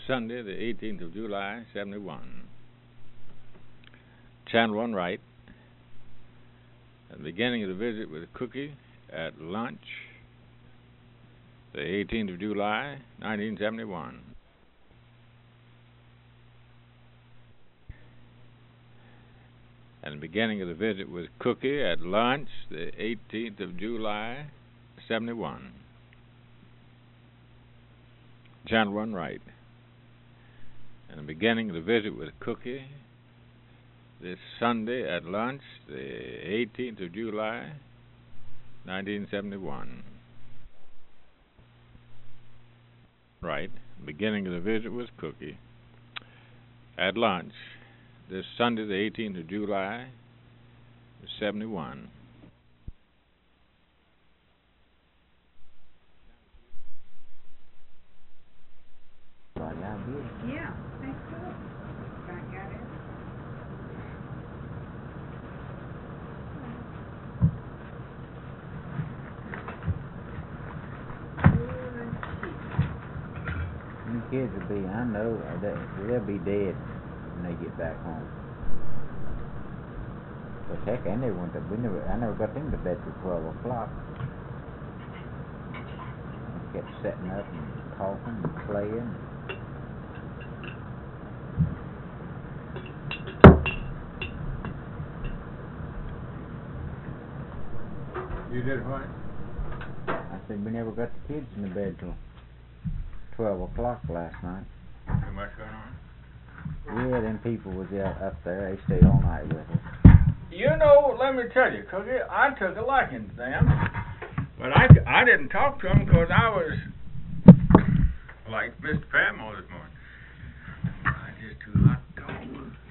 Sunday, the 18th of July, 71. Channel 1 right. At the beginning of the visit with Cookie at lunch, the 18th of July, 1971. At the beginning of the visit with Cookie at lunch, the 18th of July, 71. Channel 1 right. At the beginning of the visit with Cookie this Sunday at lunch, the 18th of July, 1971. Right. Beginning of the visit with Cookie at lunch this Sunday, the 18th of July, 71. Yeah, thanks for it. Back at it. You kids will be, I know, they'll be dead when they get back home. But heck, I never got them to bed till 12 o'clock. I kept setting up and talking and playing. You did what? I said we never got the kids in the bed till 12 o'clock last night. Too much going on? Yeah, them people was up there. They stayed all night with us. You know, let me tell you, Cookie, I took a liking to them. But I didn't talk to them because I was like Mr. Padmore this morning. I just too hot to talk.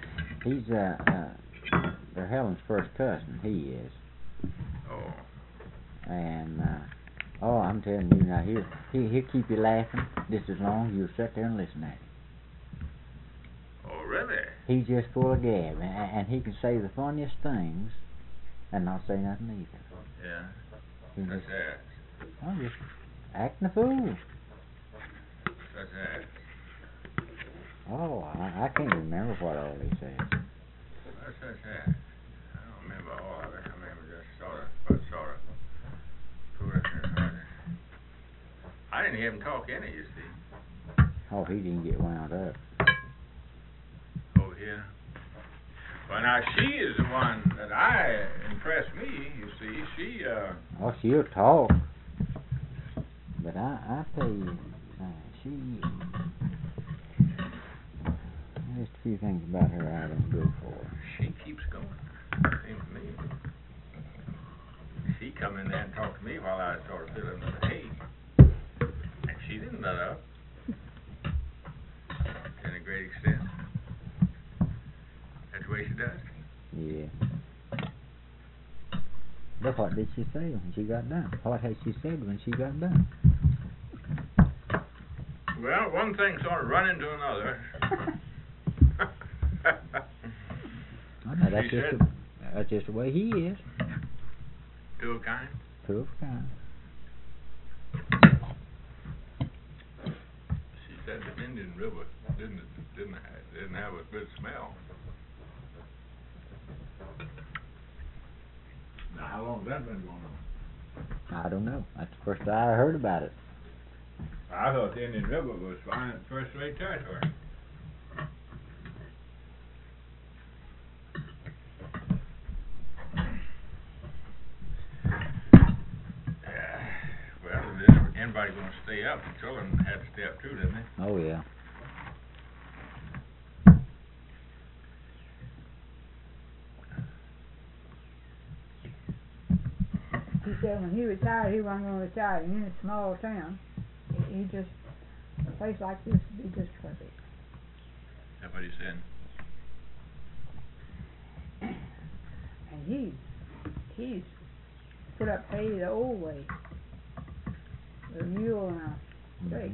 He's they're Helen's first cousin. He is. Oh. And I'm telling you now, he'll keep you laughing just as long as you'll sit there and listen at him. Oh, really? He's just full of gab, and he can say the funniest things and not say nothing either. Yeah. He That's just, that. just acting a fool. That's that. Oh, I can't remember what all he says. That's that. I don't remember all of it. I remember just sort of. I didn't hear him talk any, you see. Oh, he didn't get wound up. Oh, yeah. Well, now, she is the one that impressed me, you see. Oh, she'll talk. But I tell you, there's a few things about her I don't go for. She keeps going, seems to me. She come in there and talked to me while I was sort of filling with the hay. And she didn't let up. To a great extent. That's the way she does. Yeah. But what did she say when she got done? What had she said when she got done? Well, one thing sort of run into another. Oh, no, that's just the way he is. Two of kind? Two of kind. She said the Indian River didn't have a good smell. Now, how long has that been going on? I don't know. That's the first I heard about it. I thought the Indian River was fine, first-rate territory. Well, if anybody going to stay up, the children had to stay up too, didn't they? Oh, yeah. He said when he retired, he wasn't going to retire in a small town. He just, a place like this would be just perfect. That's what he said. And he's put up hay the old way. With a mule and a stake.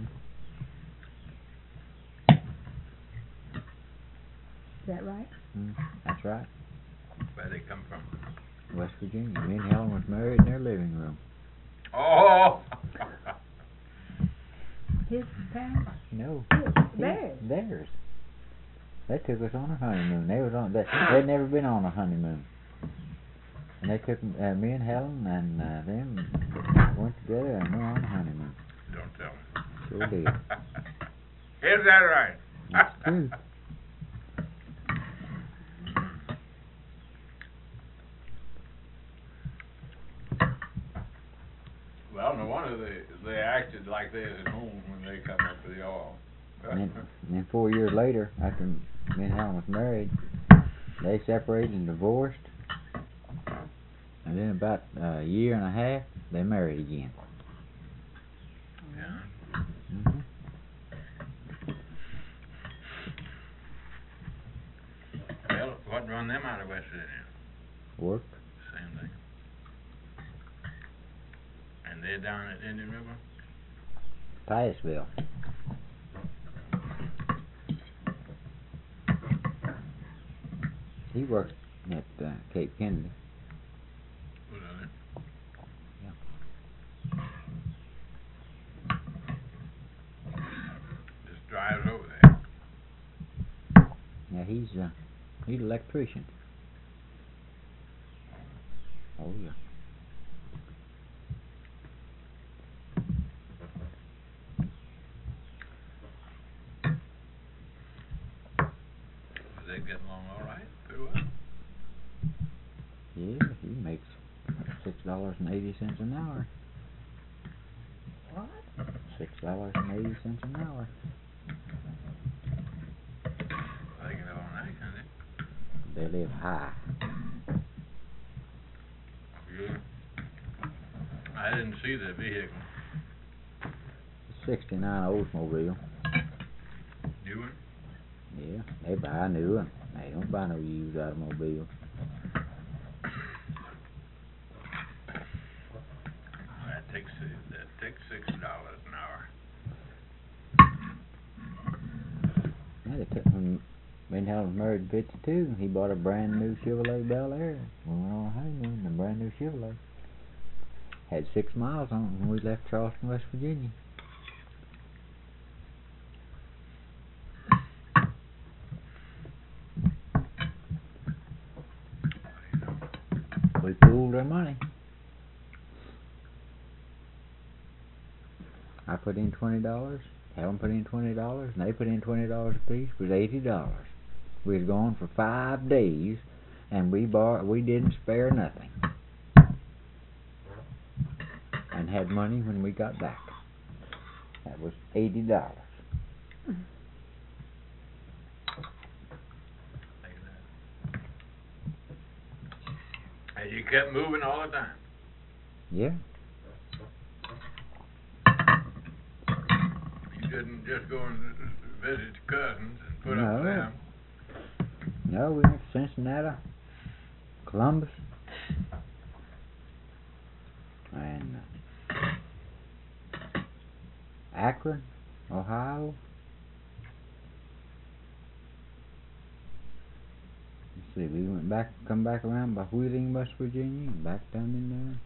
Is that right? That's right. Where they come from? West Virginia. Me and Helen was married in their living room. Oh! his parents? No. Theirs. Theirs. They took us on a honeymoon. They'd never been on a honeymoon. And they took me and Helen and them went together and went on a honeymoon. Don't tell me. Sure did. Is that right? That's true. Well, no wonder they acted like they was at home when they come up with the oil. And then 4 years later, after me and Helen was married, they separated and divorced. And then about a year and a half, they married again. Yeah. Mm-hmm. Well, what run them out of West Virginia? Work. Same thing. And they're down at Indian River? Titusville. He worked at Cape Kennedy. Was it? Yeah. Just drives over there. Yeah, he's an electrician. Oh yeah. They get along all right? Pretty well. Yeah, he makes $6.80 an hour. What? $6.80 an hour. They can live on that, can they? They live high. Yeah. I didn't see the vehicle. 69 Oldsmobile. New one? Yeah, they buy a new one. They don't buy no used automobile. That takes $6 an hour. Yeah, they took when me and Helen was married in 52. He bought a brand new Chevrolet Bel Air. We went on a honeymoon in a brand new Chevrolet. Had 6 miles on it when we left Charleston, West Virginia. We pooled our money. I put in $20, Helen put in $20, and they put in $20 apiece. It was $80. We was gone for 5 days, and we didn't spare nothing, and had money when we got back. That was $80. And you kept moving all the time? Yeah. You didn't just go and visit your cousins and put up No. with them? No, we went to Cincinnati, Columbus, and Akron, Ohio. Let's see, we come back around by Wheeling, West Virginia, and back down in there.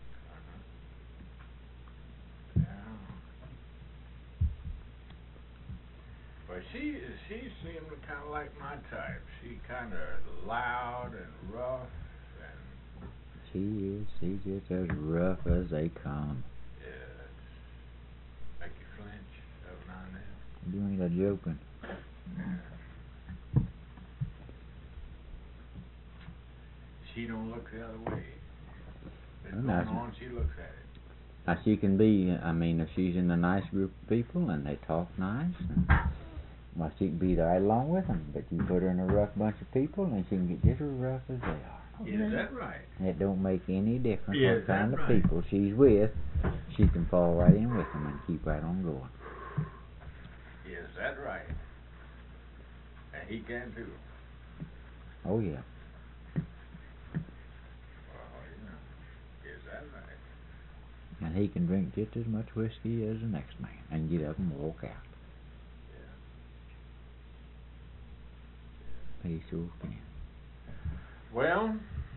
Well, she seemed kind of like my type. She kind of loud and rough, and She's just as rough as they come. yeah, make you flinch every now and then. You ain't a joking. Yeah. She don't look the other way. It's Well, going that's- on, she looks at it. Now she can be, I mean, if she's in a nice group of people and they talk nice, and, well, she can be right along with them. But you put her in a rough bunch of people, and she can get just as rough as they are. Is that right? It don't make any difference Is what kind that of right? people she's with. She can fall right in with them and keep right on going. Is that right? And he can too. Oh yeah. Well, is that right? And he can drink just as much whiskey as the next man and get up and walk out. Yeah. He sure can. Well,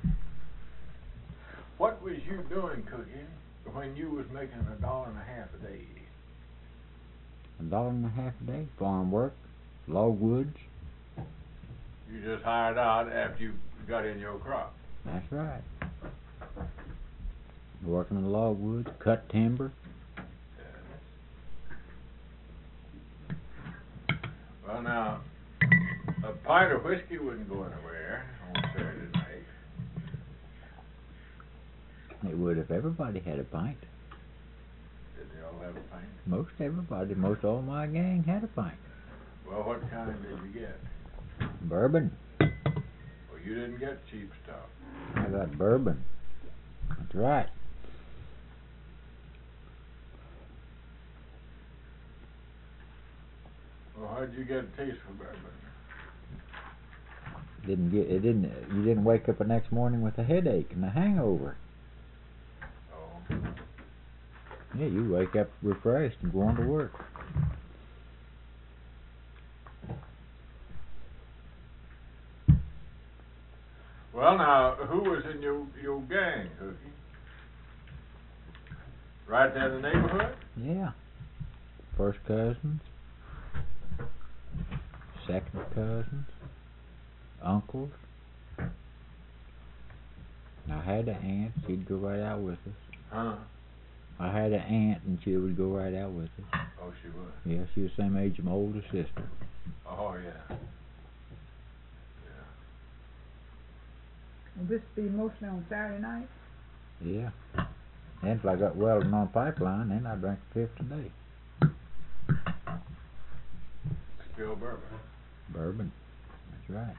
what was you doing cooking when you was making $1.50 a day? $1.50 a day. Farm work, log woods. You just hired out after you got in your crop. That's right. Working in the log woods, cut timber. Well, now, a pint of whiskey wouldn't go anywhere on Saturday night. It would if everybody had a pint. Did they all have a pint? Most everybody, most all my gang had a pint. Well, what kind did you get? Bourbon. Well, you didn't get cheap stuff. I got bourbon. That's right. Well, how'd you get a taste for bourbon? You didn't wake up the next morning with a headache and a hangover. Oh. Yeah, you wake up refreshed and go on to work. Well, now, who was in your gang, Hookie? Right there in the neighborhood? Yeah. First cousins, second cousins, uncles. I had an aunt, she'd go right out with us. Huh? I had an aunt and she would go right out with us. Oh, she would? Yeah, she was the same age as my older sister. Oh, yeah. Will this be mostly on Saturday night? Yeah. And if I got welding on pipeline, then I drank a fifth a day. Still bourbon. Bourbon. That's right.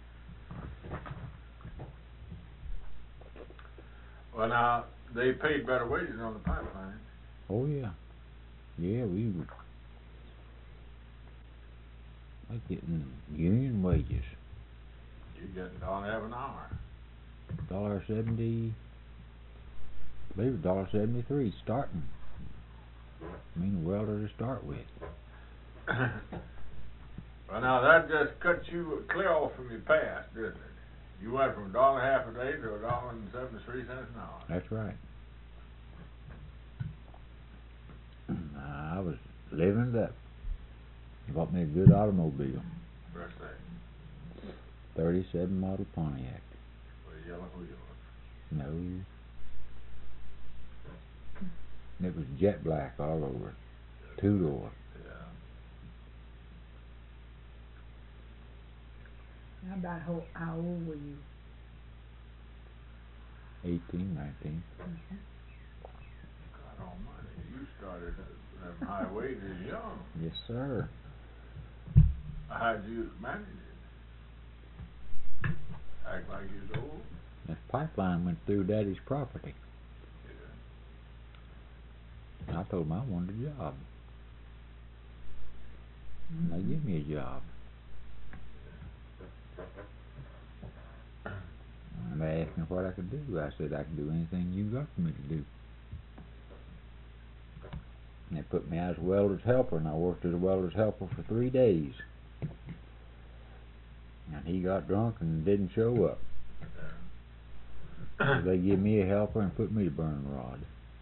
Well, now, they paid better wages on the pipeline. Oh, yeah. Yeah, we were like getting union wages. You get $1.50 an hour. $1.70, I believe $1.73 starting. I mean, welder to start with. Well, now, that just cut you clear off from your past, didn't it? You went from $1.50 a day to $1.73 an hour. That's right. I was living it up. Bought me a good automobile. What's that? 37 model Pontiac. With yellow wheels. No. It was jet black all over. Two-door. How about how old were you? 18, 19. God almighty, you started at them high wages young. Yes, sir. How'd you manage it? Act like you was old? This pipeline went through Daddy's property. Yeah. I told him I wanted a job. And they gave me a job. And they asked me what I could do. I said I could do anything you got for me to do. And they put me out as a welder's helper, and I worked as a welder's helper for 3 days. And he got drunk and didn't show up. So they give me a helper and put me to burn rod.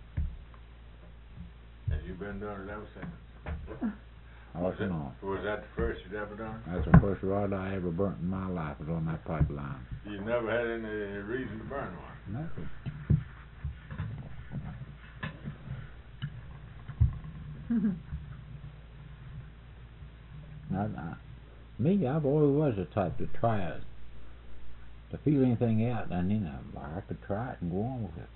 And you've been doing it ever since? Off and on. Was that the first you'd ever done? That's the first rod I ever burnt in my life, was on that pipeline. You never had any reason to burn one? No. I've always was the type to try it, to feel anything out, and I could try it and go on with it.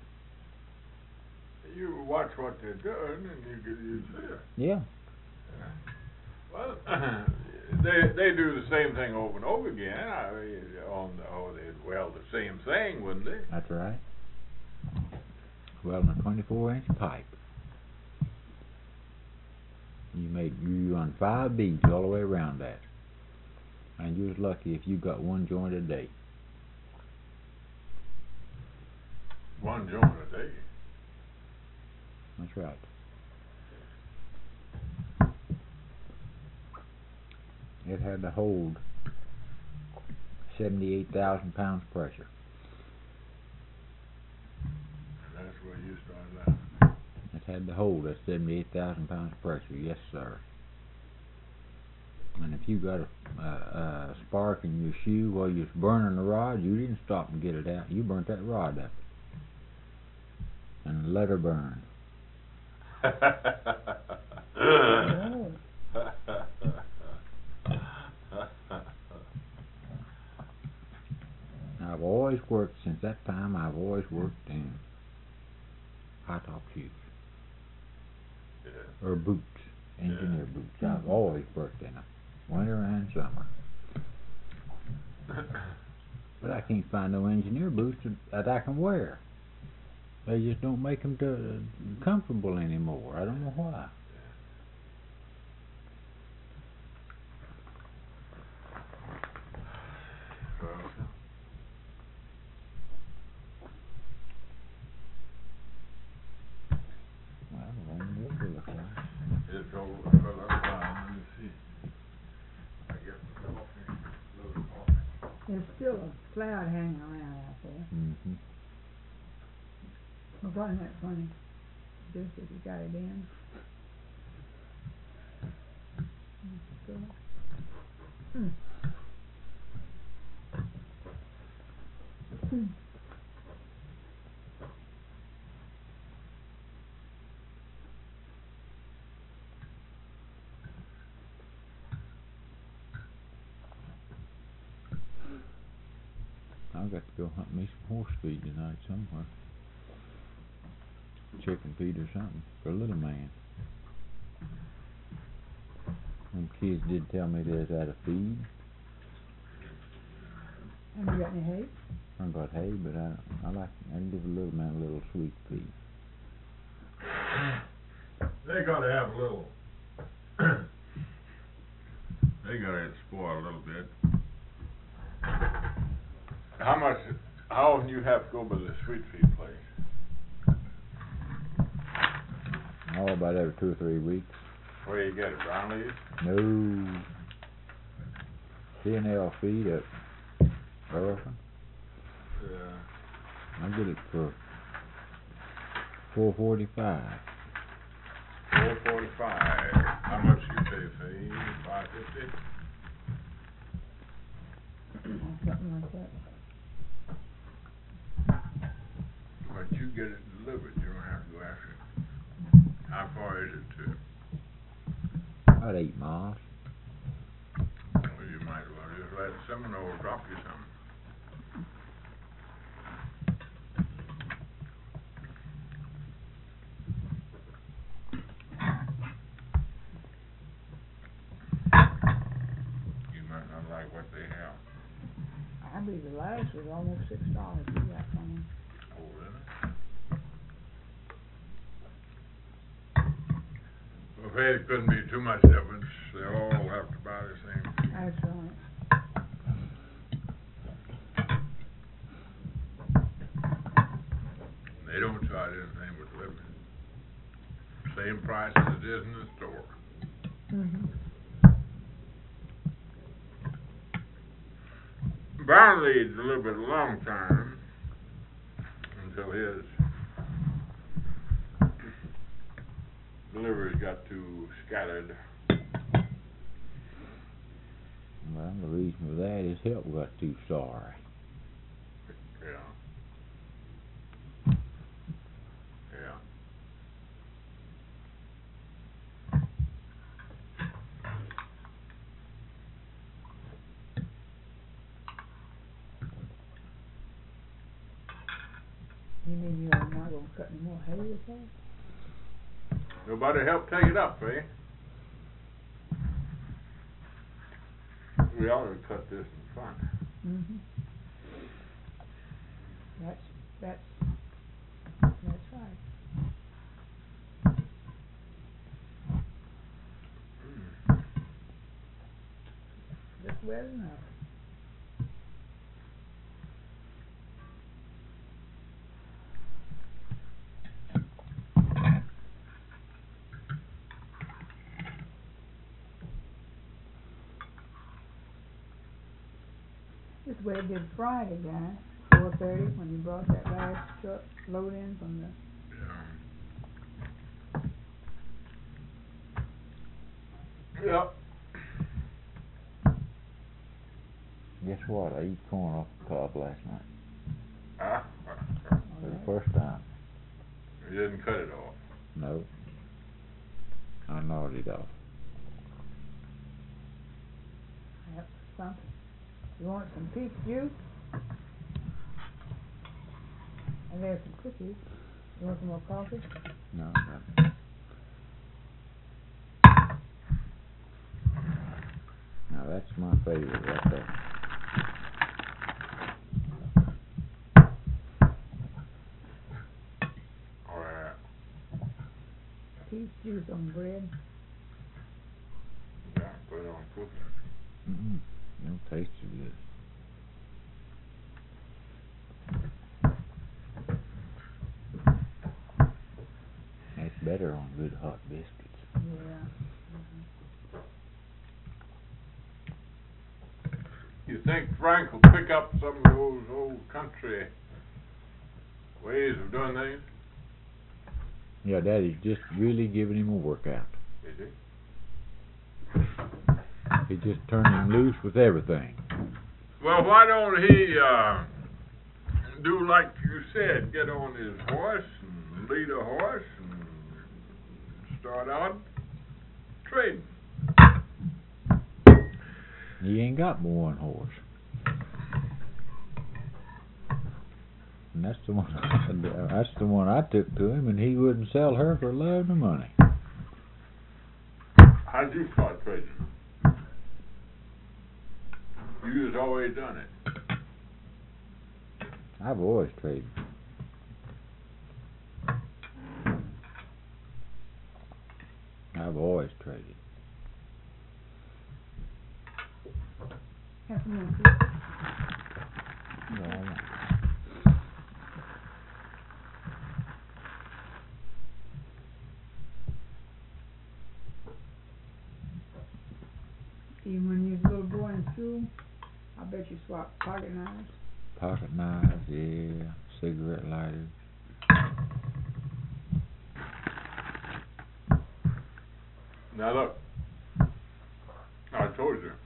You watch what they're doing, and you see it. Yeah. Well, they do the same thing over and over again. I mean, they'd weld the same thing, wouldn't they? That's right. Welding a 24-inch pipe. You run 5 beads all the way around that. And you was lucky if you got one joint a day. One joint a day? That's right. It had to hold 78,000 pounds pressure. That's where you started out. It had to hold that 78,000 pounds pressure, yes sir. And if you got a spark in your shoe while you're burning the rod, you didn't stop and get it out. You burnt that rod up. And let her burn. Oh. I've always worked, since that time, I've always worked in high top shoes. Yeah. Or boots, engineer boots. I've always worked in them, winter and summer. But I can't find no engineer boots that I can wear. They just don't make them comfortable anymore. I don't know why. Well, the rain will look like. It's over for a little while. Let me see. I get the coffee. Little coffee. There's still a cloud hanging around out there. Mm-hmm. Well, wasn't that funny? Just if you got it in. Hmm. Hmm. I've got to go hunt me some horse feed tonight somewhere. Chicken feed or something for a little man. Them kids did tell me they was out of feed. Have you got any hay? I got hay, but I can give a little man a little sweet feed. They gotta have a little. They gotta spoil a little bit. How often you have to go by the sweet feed place? Oh, about every 2 or 3 weeks. Where you get it, Brownlee's? No. C&L feed at Burleson. Yeah. I get it for $4.45. $4.45. How much you pay for feed? $5.50? Something like that. But you get it delivered. You don't have to go after it. How far is it to? About 8 miles. Well, you might as well just let Seminole drop you something. You might not like what they have. I believe the last was almost $6 we got from them. Oh, really? Well, if it couldn't be too much difference, they all have to buy the same. That's right. They don't charge anything with delivery. Same price as it is in the store. Mm-hmm. Brownlee delivered a long time until his deliveries got too scattered. Well, the reason for that is help got too sorry. Yeah. Yeah. You mean you're not gonna cut any more hay with that? Nobody help take it up, eh? We ought to cut this in front. Mm-hmm. That's right. Just well enough. This way it did Friday, guys. 4:30 when you brought that last truck load in from the. Yeah. Yep. Guess what? I eat corn off the cob last night Huh? for the first time. You didn't cut it off. No. I gnawed it off. Yep, something. You want some peach juice? And there's some cookies. You want some more coffee? No. Now that's my favorite right there. Alright. Peach juice on bread. Yeah, put it on cooking. Mm-mm. Don't taste too good. It's better on good hot biscuits. Yeah. You think Frank will pick up some of those old country ways of doing things? Yeah, Daddy's just really giving him a workout. Is he? He just turned him loose with everything. Well, why don't he do like you said, get on his horse and lead a horse and start out trading? He ain't got but one horse. And that's the one I took to him, and he wouldn't sell her for love nor money. How'd you start trading? You just always done it. I've always traded. I've always traded. Have some more peach. Yeah. Even when you was a little boy in school, I bet you swapped pocket knives. Pocket knives, yeah. Cigarette lighters. Now look, I told you,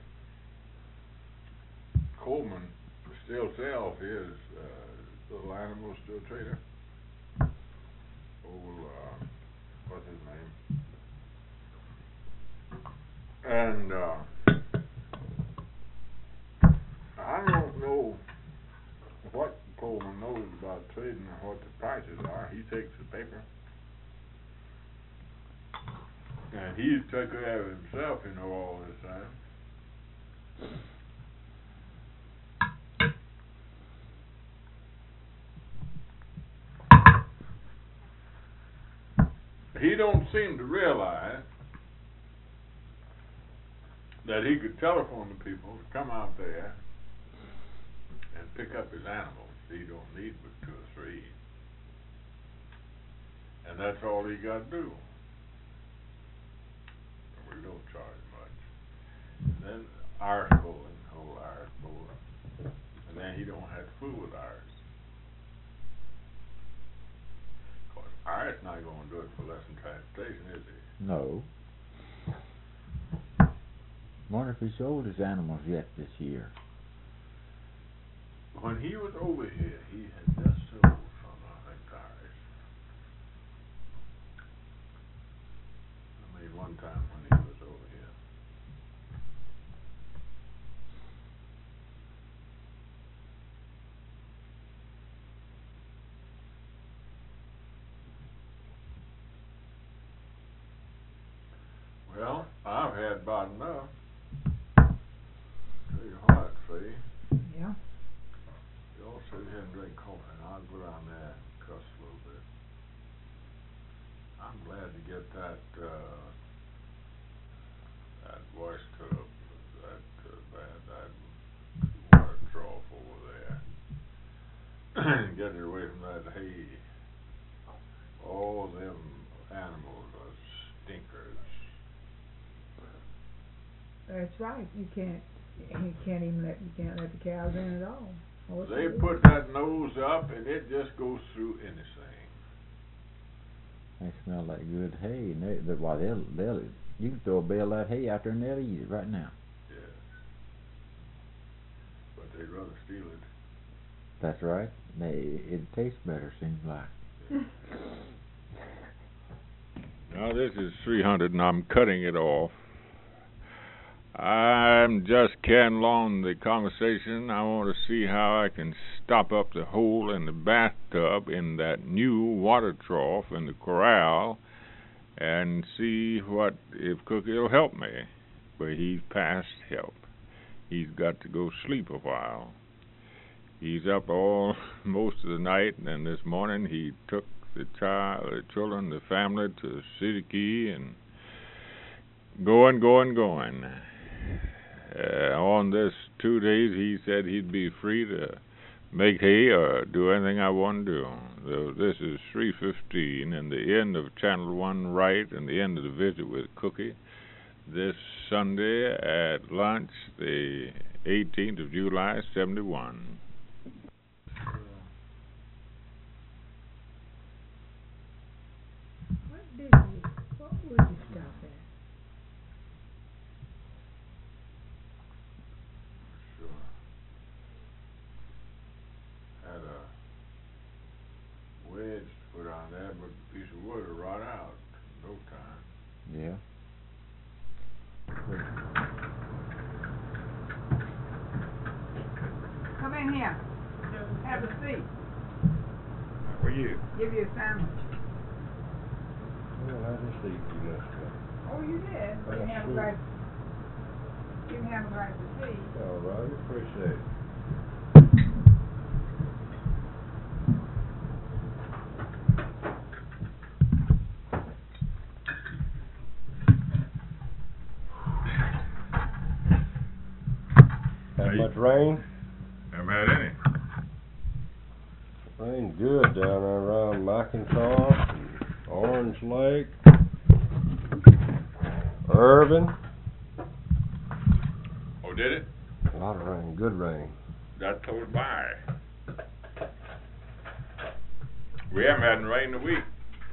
Coleman still sells his little animals to a trader. What's his name? And I don't know what Coleman knows about trading or what the prices are. He takes the paper. And he took care of himself, all this time. He don't seem to realize that he could telephone the people to come out there and pick up his animals. He don't need but 2 or 3. And that's all he got to do. We don't charge much. Then Irish bulling, whole Irish bulling. And then he don't have to fool with Irish. Of course, Irish not going to do it for less than transportation, is he? No. Wonder if he sold his animals yet this year. When he was over here, he had just sold some, I think, Irish. I mean, one time when he was over here. Well, I've had about enough. Tell you what, see, Yeah. you all sit here and drink coffee, and I'll go down there and cuss a little bit. I'm glad to get that wash tub, that water trough over there, and get it away from that hay. All them animals are stinkers. That's right. You can't let the cows in at all. They put that nose up and it just goes through anything. They smell like good hay, and they'll you can throw a bale of that hay out there and they'll eat it right now. Yeah. They'd rather steal it. That's right. It tastes better, seems like. Now this is 300 and I'm cutting it off. I'm just carrying along the conversation. I want to see how I can stop up the hole in the bathtub in that new water trough in the corral and see what if Cookie will help me. But he's past help. He's got to go sleep a while. He's up all most of the night, and then this morning he took the children, the family to City Key and going. On this 2 days, he said he'd be free to make hay or do anything I want to do. So this is 3:15 and the end of Channel 1 Right and the end of the visit with Cookie this Sunday at lunch, the 18th of July, 71. What would you stop at? Sure. Had a wedge put on there, but a piece of wood will rot out in no time. Yeah. Come in here. Have a seat. How are you? Give you a sandwich. Well, I just eat you yesterday. Oh, you did? But you That's have a true. glass. You can have a glass of tea. All right, appreciate it. Had much rain? Haven't had any. Rained good down there around McIntosh and Orange Lake, Irvin. Oh, did it? A lot of rain, good rain. That close by. We haven't had any rain in a week.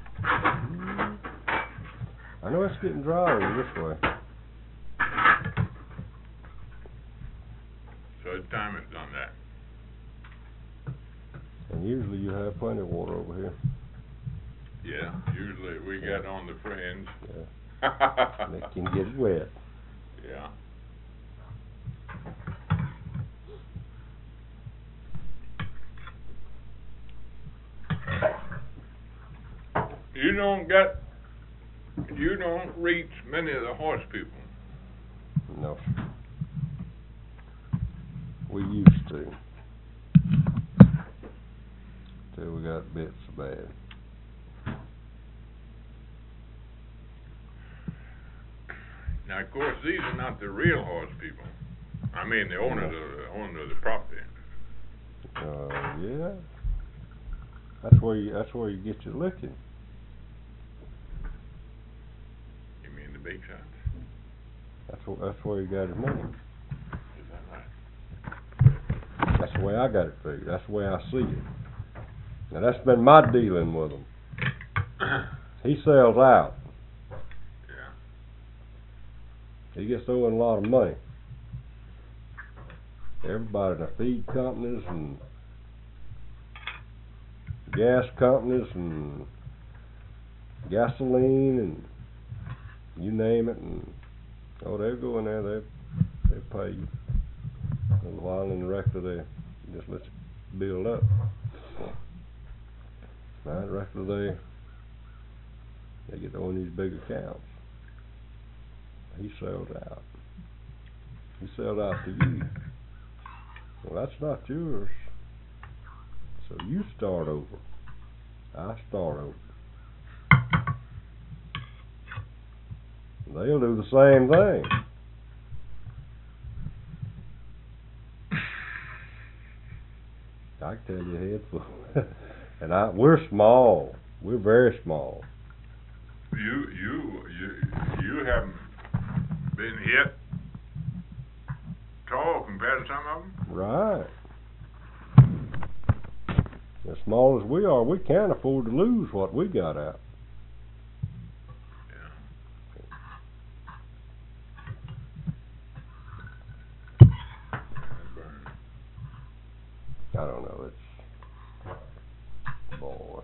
I know it's getting drier this way. So it's time it's done that. And usually you have plenty of water over here. Yeah, usually we get on the fringe. Yeah. And it can get wet. Yeah. You don't reach many of the horse people. No. We used to. Till we got bit so bad. Now, of course, these are not the real horse people. I mean, the owner of the property. Yeah. That's where you get your licking. You mean the big shots? That's where you got his money. Is that right? That's the way I got it figured. That's the way I see it. Now that's been my dealing with him. He sells out. Yeah. He gets owing a lot of money. Everybody, the feed companies and gas companies and gasoline and you name it, and they'll go in there, they pay you a little while, and the rest of they just let you build up. Now the rest of they get on these big accounts. He sells out. He sells out to you. Well, that's not yours. So you start over. I start over. They'll do the same thing. I can tell you a head full. And we're small. We're very small. You haven't been hit tall compared to some of them. Right. As small as we are, we can't afford to lose what we got out. I don't know, it's, boy,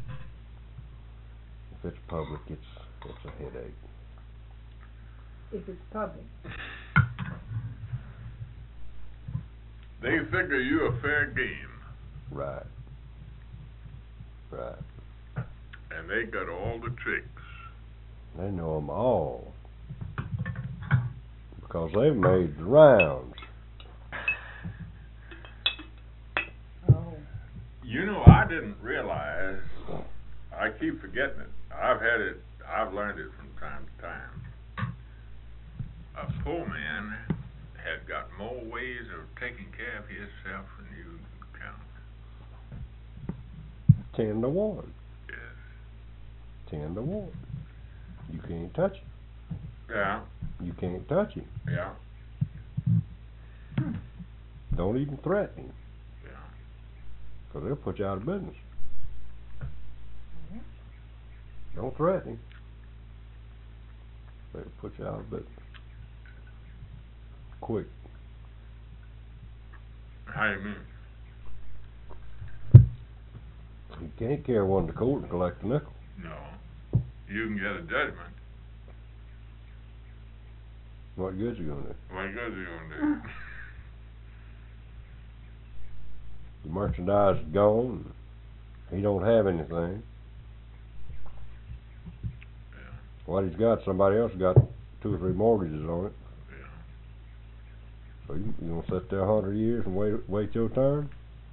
if it's public, it's a headache. If it's public. They figure you a fair game, Right. Right. and they got all the tricks. They know 'em all. Because they've made the rounds. Oh. You know, I didn't realize, I keep forgetting it. I've learned it from time to time. A poor man had got more ways of taking care of himself than you count. 10-1. Yes. 10-1. You can't touch him. Yeah, You can't touch him. yeah, Don't even threaten him. yeah. Because they'll put you out of business. Don't threaten him. They'll put you out of business. Quick. How you mean? You can't carry one to court and collect a nickel. No. You can get a judgment. What good's it gonna do? What good is it gonna do? The merchandise is gone. He don't have anything. Yeah, What he's got, somebody else got 2 or 3 mortgages on it. yeah. So you gonna sit there 100 years and wait your turn?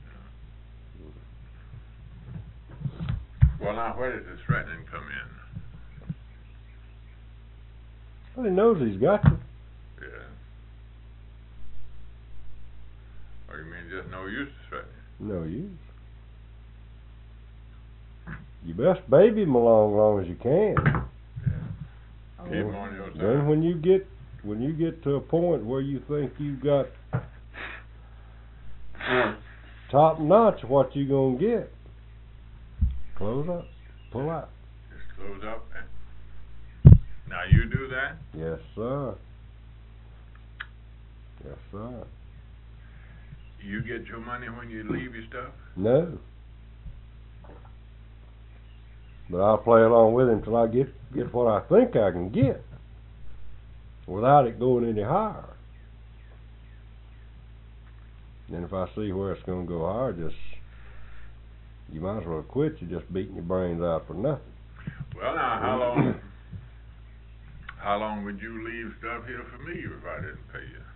Well, now, where does the threatening come in? Well, he knows he's got you. Yeah. Or you mean just no use to threatening? No use. You best baby him along long as you can. Oh. Keep him on your Then side. when you get to a point where you think you got top notch what you gonna get, close up, pull out. Just close up and... Now, you do that? Yes, sir. Yes, sir. You get your money when you leave your stuff? No. But I'll play along with him till I get what I think I can get, without it going any higher. And if I see where it's gonna go higher, you might as well quit. You're just beating your brains out for nothing. Well, now, how long would you leave stuff here for me if I didn't pay you?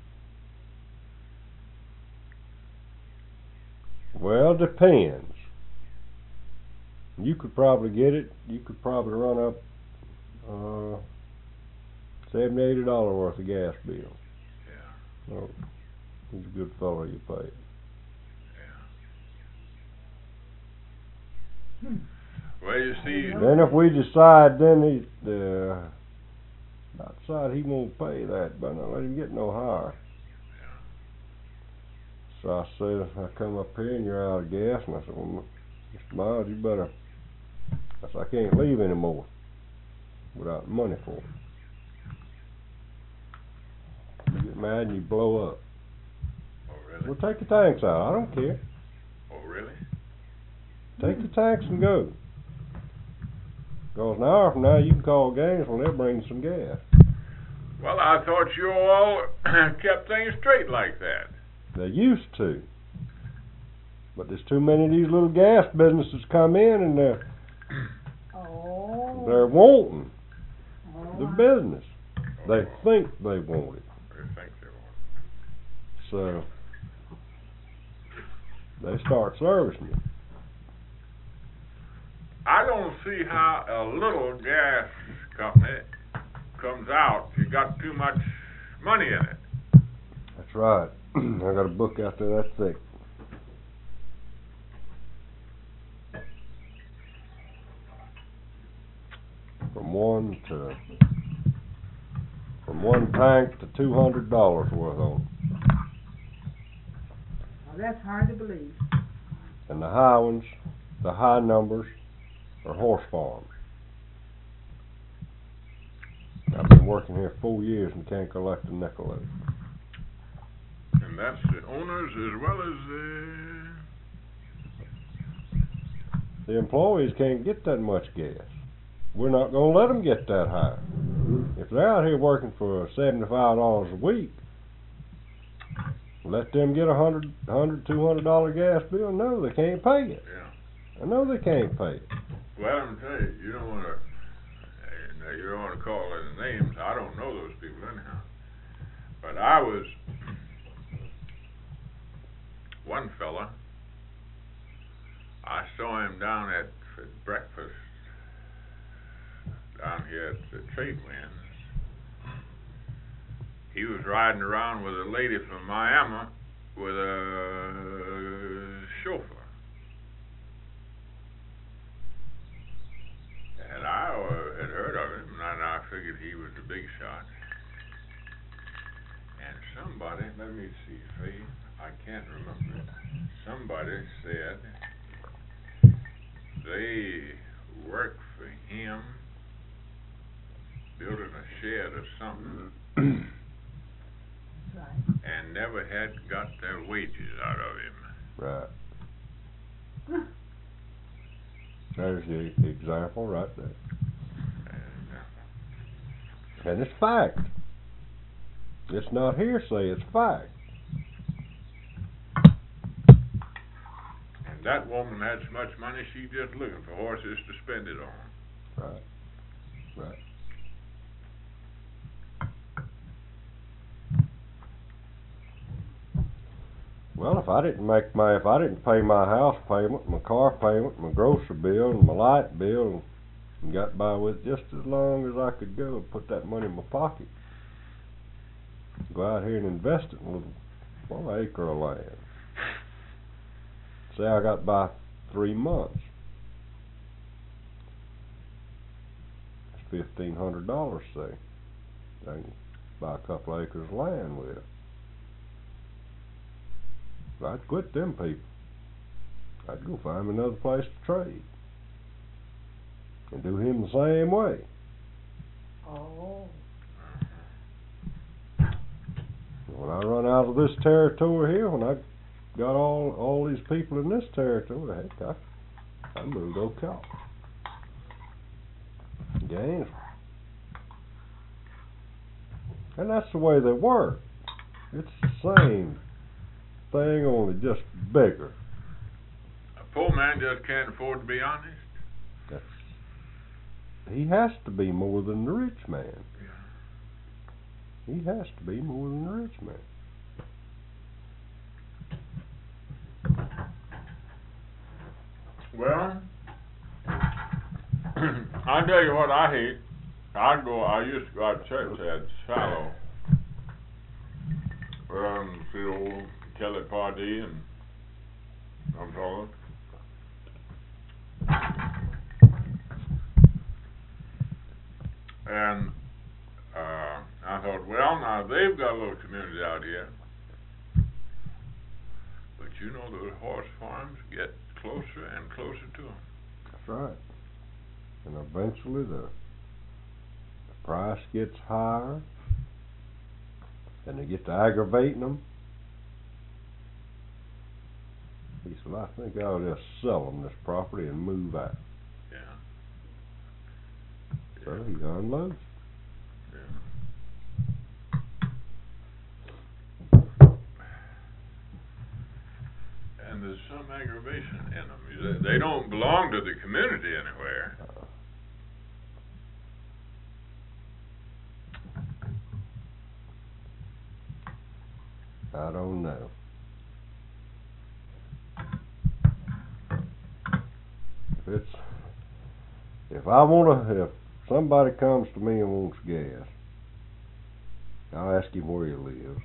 Well, depends. You could probably get it. You could probably run up $70-80 worth of gas bill. Yeah, So he's a good fellow. You pay it. yeah. Well, you see... Then if we decide, then I decide he won't pay that, but I don't let him get no higher. So I said, I come up here and you're out of gas, and I said, well, Mr. Miles, you better. I said, I can't leave anymore without money for it. You get mad and you blow up. Oh, really? Well, take your tanks out. I don't care. Oh, really? Take your tanks and go. Because an hour from now you can call Gainesville and they'll bring you some gas. Well, I thought you all kept things straight like that. They used to. But there's too many of these little gas businesses come in and they're wanting the business. They think they want it. They think they want So they start servicing you. I don't see how a little gas company comes out if you got too much money in it. That's right. I got a book out there that thick. From one tank to $200 worth on it. Well, that's hard to believe. And the high ones, the high numbers, are horse farms. I've been working here 4 years and can't collect a nickel of it. And that's the owners as well as the The employees can't get that much gas. We're not gonna let them get that high. If they're out here working for $75 a week, let them get $200 gas bill? No, they can't pay it. Yeah. I know they can't pay it. Well, I'm telling you, you don't wanna call any names. I don't know those people anyhow. But I was one fella. I saw him down at breakfast down here at the Trade Winds. He was riding around with a lady from Miami with a chauffeur. And I had heard of him, and I figured he was a big shot. And somebody, let me see, Faith, I can't remember. Somebody said they worked for him building a shed or something and never had got their wages out of him. Right. There's the example right there. And it's fact. It's not hearsay, it's fact. And that woman had so much money, she just looking for horses to spend it on. Right. Right. Well, if I didn't pay my house payment, my car payment, my grocery bill, and my light bill, and got by with just as long as I could go and put that money in my pocket, go out here and invest it in a little 1 acre of land. Say I got by 3 months. That's $1,500, say. I can buy a couple of acres of land with it. I'd quit them people. I'd go find me another place to trade. And do him the same way. Oh. When I run out of this territory here, when I got all these people in this territory, heck, I moved to Ocala. Gainesville. And that's the way they work. It's the same thing, only just bigger. A poor man just can't afford to be honest. He has to be more than the rich man. Yeah. He has to be more than the rich man. Well, I tell you what I hate. I used to go out to church at Shiloh. See old Kelly Pardee and I'm talking. And I thought, well, now they've got a little community out here. But you know, those horse farms get closer and closer to them. That's right. And eventually the price gets higher, and they get to aggravating them. He said, I think I'll just sell them this property and move out. Yeah. So he unloads. And there's some aggravation in them. They don't belong to the community anywhere. I don't know. If somebody comes to me and wants gas, I'll ask him where he lives.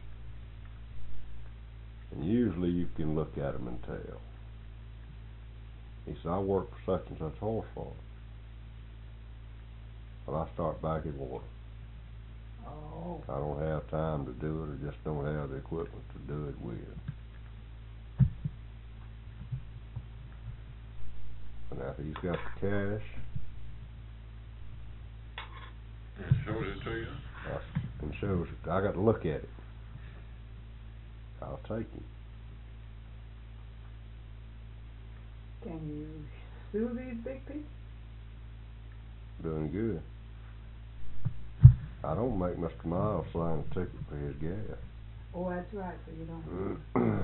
And usually you can look at him and tell. He said, I work for such and such horse farm. Well, I start bagging water. Oh. I don't have time to do it, or just don't have the equipment to do it with. And now if he's got the cash, It shows it to you. and shows it, I got to look at it. I'll take him. Can you sue these big people? Doing good. I don't make Mr. Miles sign a ticket for his gas. Oh, that's right, so you don't.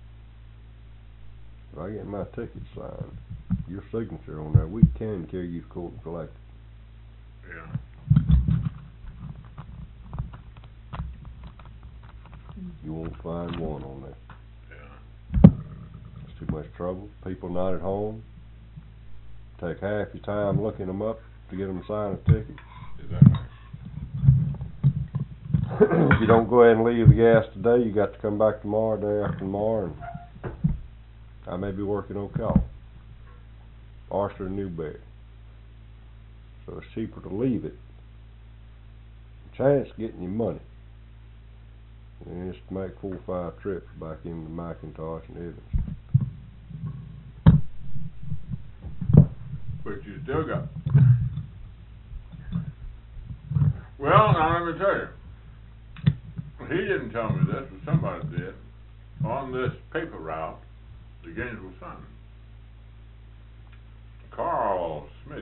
If I get my ticket signed, your signature on there, we can carry you to court and collect it. Yeah. You won't find one on there. Yeah. It's too much trouble. People not at home. Take half your time looking them up to get them to sign a ticket. Is that right? If you don't go ahead and leave the gas today, you got to come back tomorrow, day after tomorrow, and I may be working on call. Arthur and Newberry. So it's cheaper to leave it. Chance getting you money. And just to make 4 or 5 trips back into McIntosh and Evans. But you still got. Well, now let me tell you. He didn't tell me this, but somebody did. On this paper route, the Gainesville Sun, Carl Smith,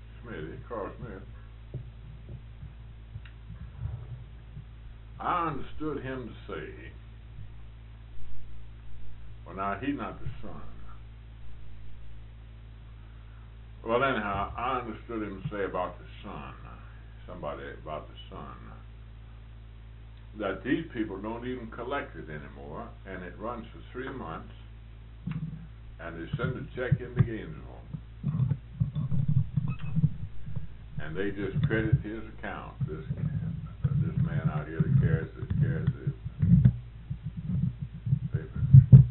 I understood him to say, well, now he's not the Sun. Well, anyhow, I understood him to say about the Sun, somebody about the Sun, that these people don't even collect it anymore, and it runs for 3 months, and they send a check into Gainesville, and they just credit his account. This man out here that carries this paper,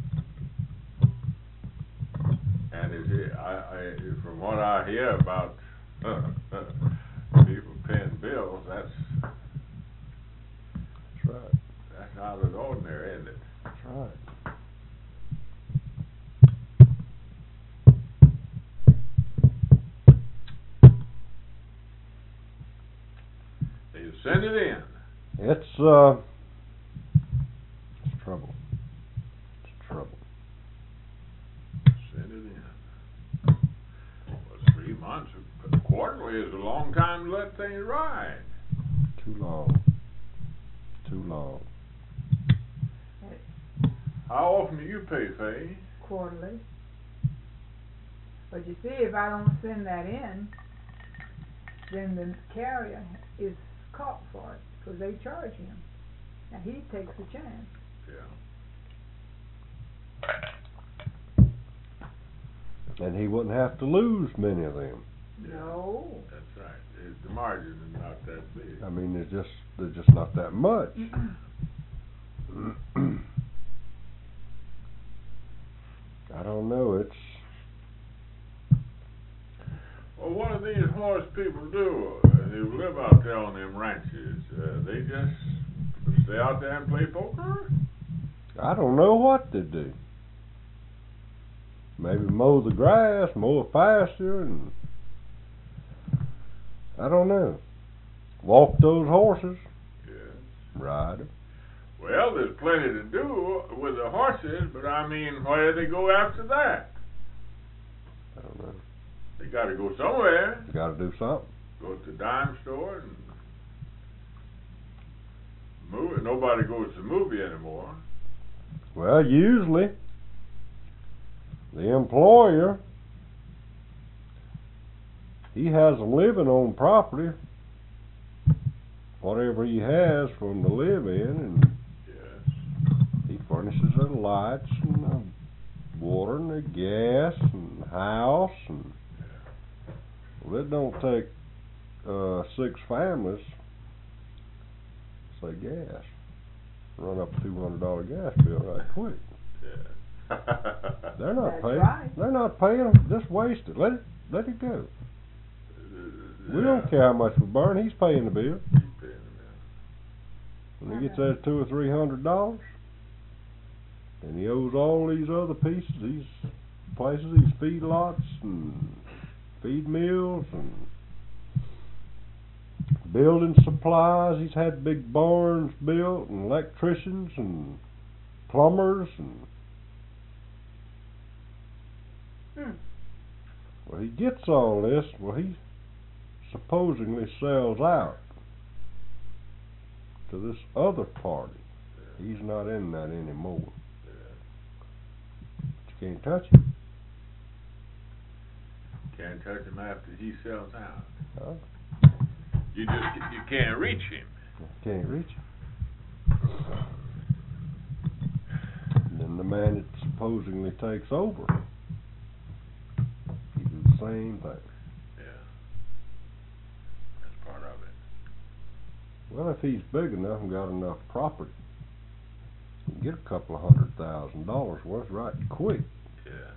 and from what I hear about people paying bills, that's right. That's out of the ordinary, isn't it? That's right. You send it in. It's trouble. It's trouble. Send it in. Well, 3 months, quarterly is a long time to let things ride. Too long. Too long. How often do you pay, Faye? Quarterly. But you see, if I don't send that in, then the carrier is caught for it, because they charge him. Now he takes a chance. Yeah. And he wouldn't have to lose many of them. No. That's right. The margin is not that big. I mean, they're just not that much. I don't know. It's Well, what do these horse people do who live out there on them ranches? They just stay out there and play poker? I don't know what to do. Maybe mow the grass, mow a pasture, and I don't know. Walk those horses. Yes. Ride them. Well, there's plenty to do with the horses, but I mean, where do they go after that? I don't know. They got to go somewhere. You got to do something. Go to the dime store and movie. Nobody goes to the movie anymore. Well, usually the employer, he has a living on property, whatever he has for him to live in, and Yes. he furnishes the lights and the water and the gas and the house, and well, it don't take 6 families, say gas, run up a $200 gas bill right quick. Yeah. They're not That's paying. right. They're not paying. Just waste it. Let it go. We don't care how much we burn. He's paying the bill. He's paying the When he gets that $200 or $300, and he owes all these other pieces, these places, these feedlots and feed mills and building supplies. He's had big barns built and electricians and plumbers and Well, he gets all this. Well, he supposedly sells out to this other party. He's not in that anymore. But you can't touch him. Can't touch him after he sells out. Huh? You can't reach him. Can't reach him. And then the man that supposedly takes over, he do the same thing. Yeah. That's part of it. Well, if he's big enough and got enough property, he can get a couple of $100,000 worth right quick. Yes.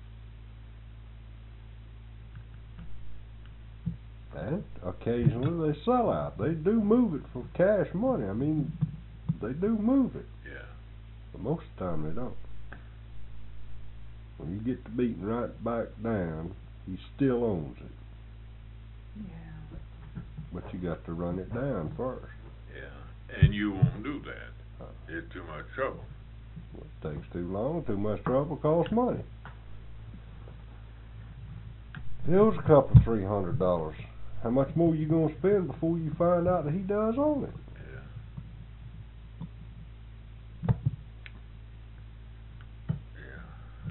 And occasionally they sell out. They do move it for cash money. I mean, they do move it. Yeah. But most of the time they don't. When you get the beating right back down, he still owns it. Yeah. But you got to run it down first. Yeah. And you won't do that. It's too much trouble. It takes too long, too much trouble, costs money. Here's a couple $300. How much more you gonna spend before you find out that he does own it? Yeah.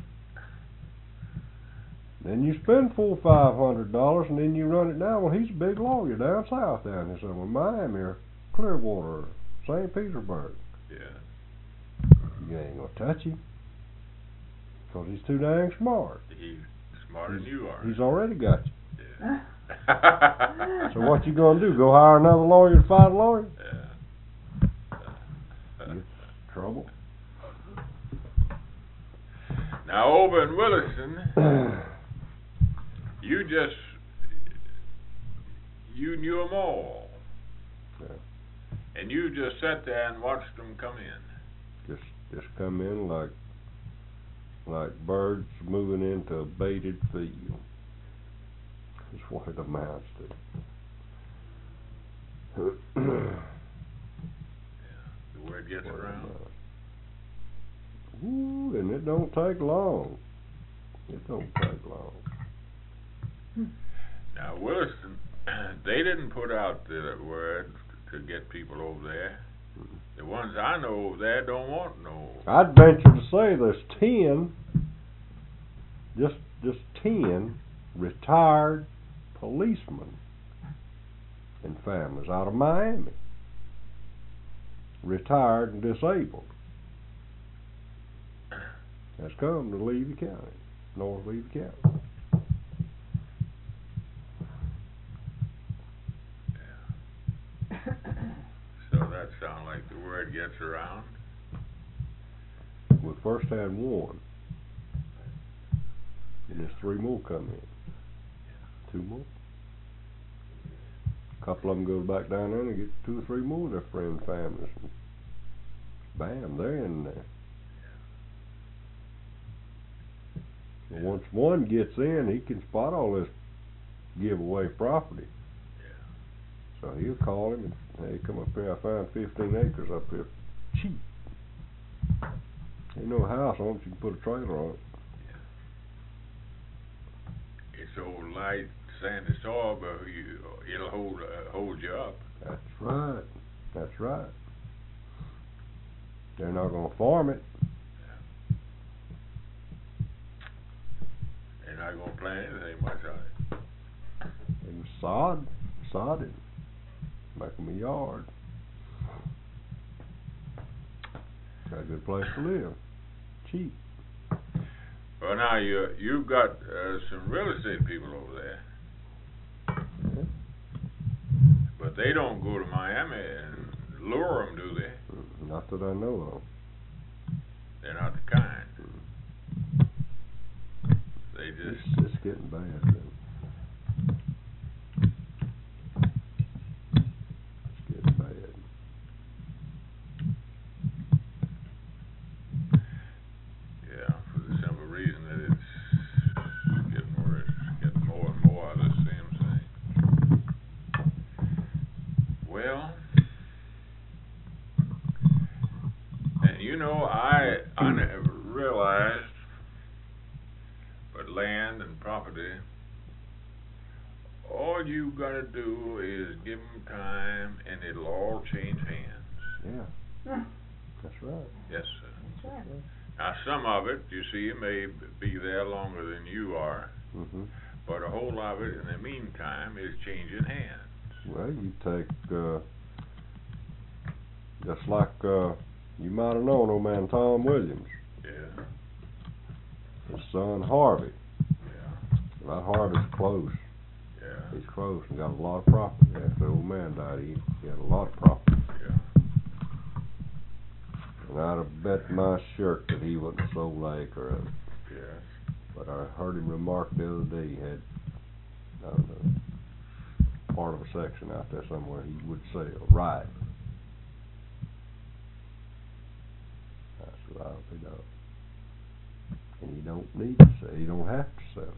Then you spend $400 or $500, and then you run it down. Well, he's a big lawyer down south, down here somewhere, Miami or Clearwater or St. Petersburg. Yeah. You ain't gonna touch him, 'cause he's too dang smart. He's smarter than you are. He's already got you. Yeah. So what you gonna do? Go hire another lawyer to fight a lawyer? Yeah. Get trouble. Now over in Williston, you knew them all. Yeah. And you just sat there and watched them come in. Just come in like birds moving into a baited field. That's what it amounts to. The word gets around. Ooh, and it don't take long. It don't take long. Now Williston, they didn't put out the word to get people over there. The ones I know over there don't want no. I'd venture to say there's 10, just 10 retired policemen and families out of Miami, retired and disabled, has come to Levy County, North Levy County. So that sounds like the word gets around. We first had one, and there's 3 more come in. 2 more. A couple of them go back down there and get 2 or 3 more of their friend families. And bam, they're in there. Yeah. Once one gets in, he can spot all this giveaway property. Yeah. So he'll call him and, hey, come up here, I found 15 acres up here, cheap. Ain't no house on it, you can put a trailer on it. It's old light sandy soil, but it'll hold you up. That's right. That's right. They're not gonna farm it. They're not gonna plant anything much on it. They can sod it, make them a yard. Got a good place to live, cheap. Well, now you've got some real estate people over there, Yeah. but they don't go to Miami and lure them, do they? Not that I know of. They're not the kind. They just It's getting bad then. It's getting bad. yeah, for the simple reason that it's getting worse, getting more and more of the same thing. Well, and you know, I never realized, but land and property you gotta do is give 'em time, and it'll all change hands. Yeah, that's right. Yes, sir. That's right. Now, some of it, you see, may be there longer than you are, Mm-hmm. but a whole lot of it, in the meantime, is changing hands. Well, you take, just like, you might have known old man Tom Williams, Yeah, his son Harvey. yeah, Well, Harvey's close. yeah, He's close and got a lot of property. After the old man died, he had a lot of property. yeah. And I'd have bet my shirt that he wouldn't have sold an acre of it. Yes. But I heard him remark the other day he had, I don't know, part of a section out there somewhere he would sell. Right. I said, I'll be done. And you don't need to sell. You don't have to sell.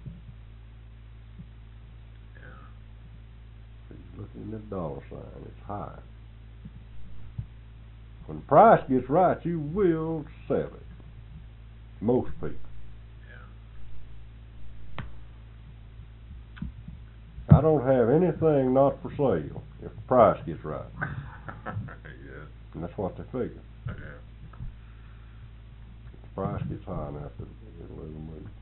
Yeah. He's looking at the dollar sign. It's high. When the price gets right, you will sell it. Most people. I don't have anything not for sale if the price gets right. Yes. And that's what they figure. Yeah. If the price gets high enough, it'll let them move.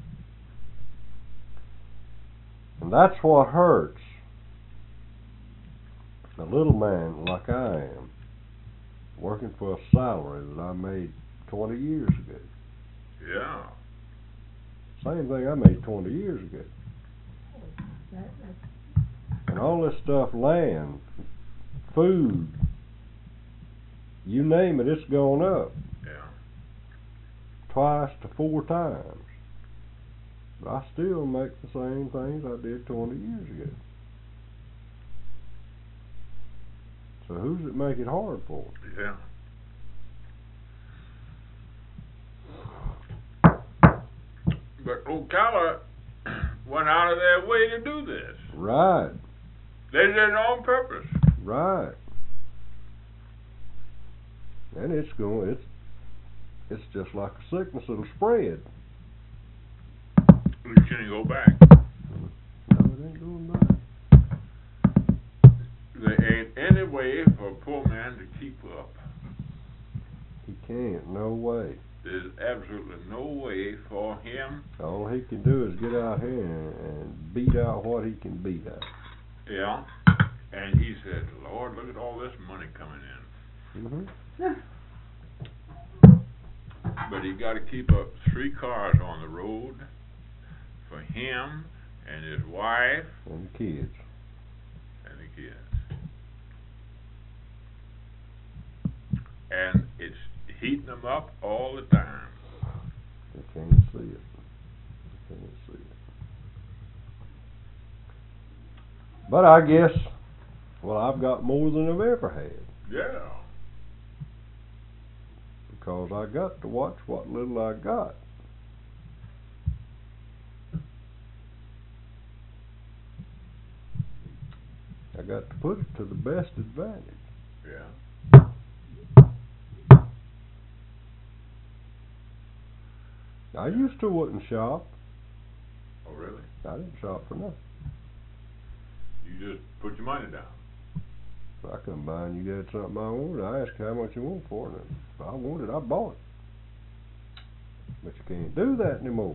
And that's what hurts a little man like I am, working for a salary that I made 20 years ago. Yeah. Same thing I made 20 years ago. And all this stuff, land, food, you name it, it's gone up. Yeah. Twice to 4 times. But I still make the same things I did 20 years ago. So who's it make it hard for? Yeah. But Ocala went out of their way to do this. Right, They did it on purpose. right. And it's just like a sickness that'll spread. You shouldn't go back. No, it ain't going back. There ain't any way for a poor man to keep up. He can't, no way. There's absolutely no way for him. All he can do is get out here and beat out what he can beat out. Yeah. And he said, Lord, look at all this money coming in. Mm-hmm. But he got to keep up 3 cars on the road for him and his wife And the kids. and the kids. And it's heating them up all the time. They can't see it. They can't see it. But I guess, well, I've got more than I've ever had. Yeah. Because I got to watch what little I got. I got to put it to the best advantage. Yeah. I used to wouldn't shop. Oh, really? I didn't shop for nothing. You just put your money down. If I come by and you had something I wanted, I asked how much you want for it. And if I wanted it, I bought it. But you can't do that anymore.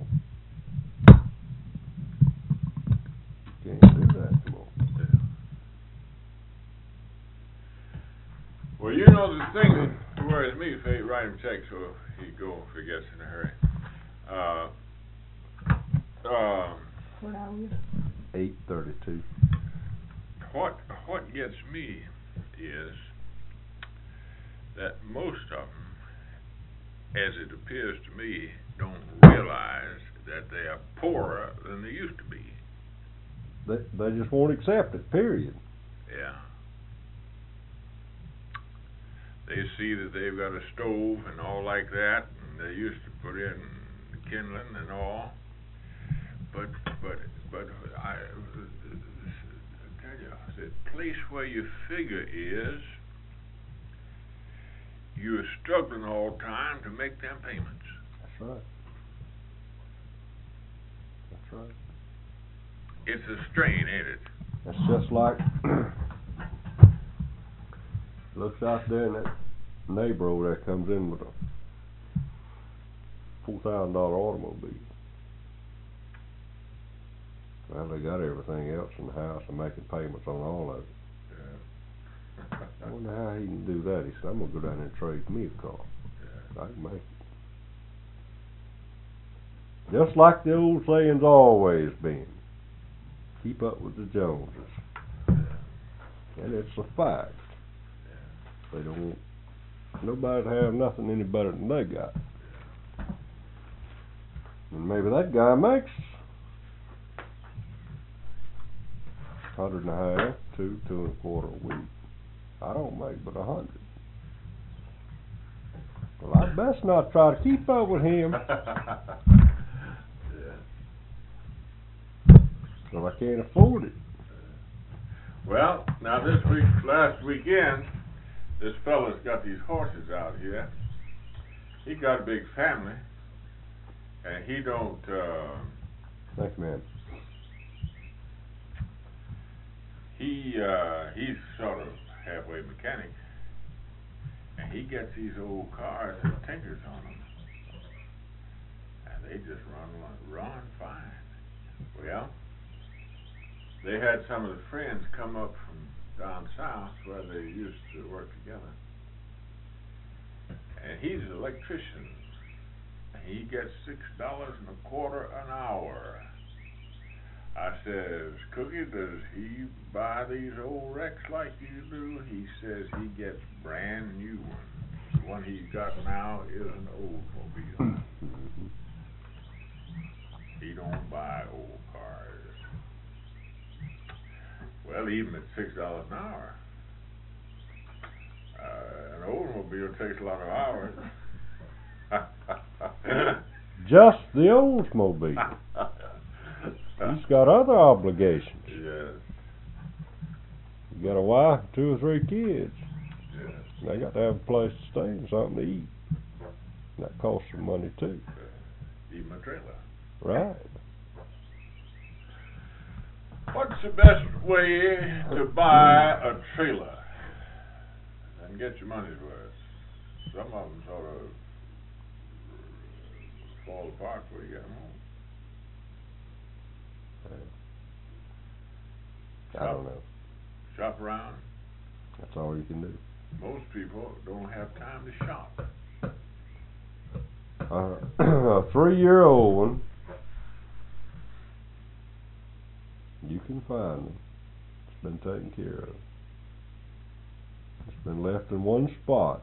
You can't do that anymore. Yeah. Well, you know, the thing that worries me, if they write him checks so he go if he gets in a hurry. What are we? 8:32. What gets me is that most of them, as it appears to me, don't realize that they are poorer than they used to be. They just won't accept it, period. Yeah. They see that they've got a stove and all like that, and they used to put in kindling and all. But I tell you, the place where your figure is, you're struggling all the time to make them payments. That's right. That's right. it's a strain, ain't it? That's just like, looks out there and that neighbor over there comes in with a $4,000 automobile. Well, they got everything else in the house and making payments on all of it. I wonder how he can do that. He said, I'm going to go down there and trade me a car. I can make it. Just like the old saying's always been, keep up with the Joneses. And it's a fact. They don't want nobody to have nothing any better than they got. And maybe that guy makes $100.50, $2.25 a week. I don't make but $100. Well, I best not try to keep up with him. So I can't afford it. Well, now last weekend, this fella's got these horses out here. He got a big family, and he don't, Thank you, man. He's sort of halfway mechanic, and he gets these old cars and tinkers on them, and they just run fine. Well, they had some of the friends come up from down south where they used to work together, and he's an electrician, and he gets $6.25 an hour. I says, Cookie, does he buy these old wrecks like you do? He says he gets brand new ones. The one he's got now is an Oldsmobile. He don't buy old cars. Well, even at $6 an hour, an Oldsmobile takes a lot of hours. Just the Oldsmobile. He's got other obligations. Yes. You got a wife, 2 or 3 kids. Yes. They got to have a place to stay and something to eat. That costs some money too. Even a trailer. Right. What's the best way to buy a trailer and get your money's worth? Some of them sort of fall apart before you get them home. I don't know. Shop around. That's all you can do. Most people don't have time to shop. A 3-year-old one, you can find them. It's been taken care of. It's been left in one spot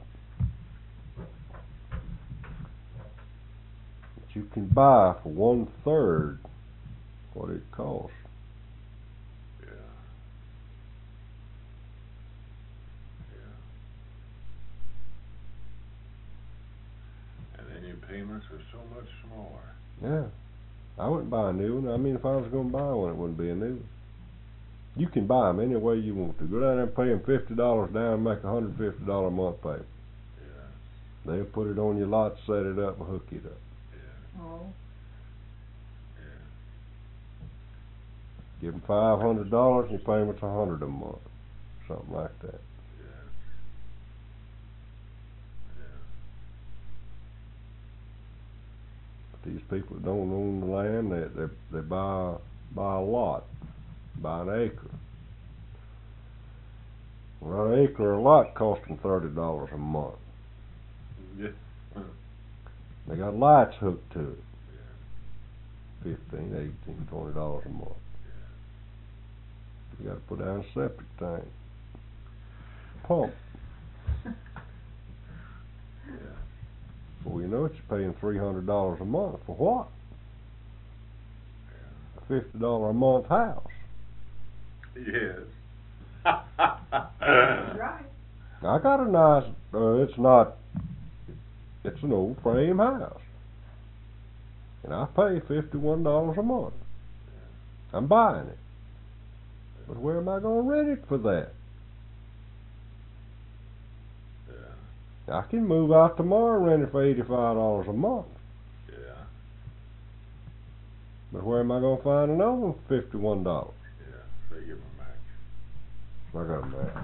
that you can buy for 1/3 what it costs. Yeah. Yeah. And then your payments are so much smaller. Yeah. I wouldn't buy a new one. I mean, if I was going to buy one, it wouldn't be a new one. You can buy them any way you want to. Go down there and pay them $50 down and make $150 a month payment. Yeah. They'll put it on your lot, set it up, and hook it up. Yeah. Oh, Yeah. Give them $500 and your payment's $100 a month. Something like that. Yeah. Yeah. These people that don't own the land, they buy a lot, buy an acre. Well, an acre or a lot costs them $30 a month. Yeah. They got lights hooked to it, Yeah. $15, $18, $20 a month. You got to put down a septic tank, pump. Yeah. Before you know it, you're paying $300 a month for what? A $50 a month house. Yes. that's right. I got a nice. It's an old frame house, and I pay $51 a month. I'm buying it, but where am I going to rent it for that? Yeah. I can move out tomorrow and rent it for $85 a month. Yeah. But where am I gonna find another one for $51? Yeah, they give them back. I got them there.